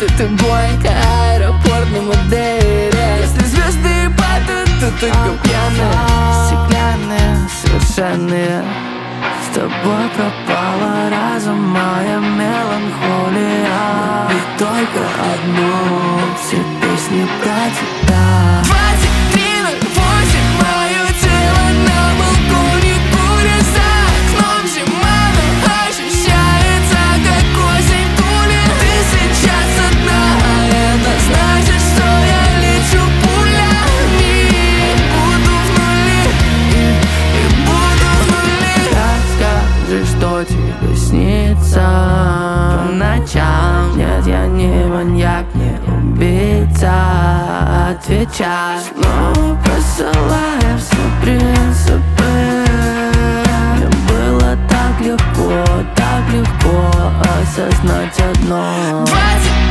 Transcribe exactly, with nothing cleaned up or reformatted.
ты, ты Боинг, аэропорт на Мадейре. Если звезды падают, то только пьяные, стеклянные, совершенные. С тобой пропала разум, моя меланхолия. И только одну, все песни про тебя. Двадцать минут восемь, мое тело на балконе курит, за окном зима, но ощущается как осень тулит. Ты сейчас одна, а это значит, что я лечу пулями. Буду в нуле, и буду в нуле. Расскажи, что тебе снится по ночам. Нет, я не маньяк, не убийца. Отвечай, снова посылая все принципы. Мне было так легко, так легко осознать одно. Двадцать